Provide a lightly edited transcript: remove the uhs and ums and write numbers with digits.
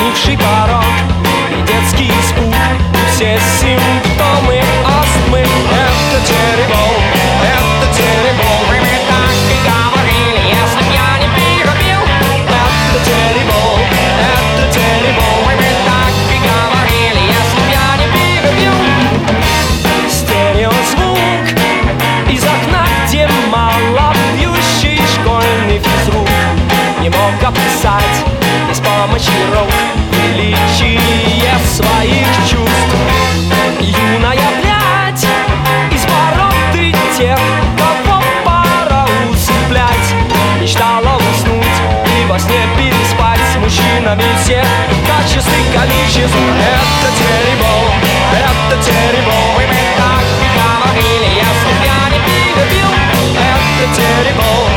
остывший порог и детский испуг, и все симптомы астмы. Это теребол, это теребол. Вы мне так и говорили, если б я не перебил. Это теребол, это теребол. Вы мне так и говорили, если б я не перебил. Стереозвук из окна, где малопьющий школьный физрук не мог описать без помощи рук величие своих чувств. Юная блядь из породы тех, кого пора усыплять, мечтала уснуть и во сне переспать с мужчинами всех качеств и количеств. Это теребол, это теребол. Вы мне так говорили, если б я не перебил. Это теребол.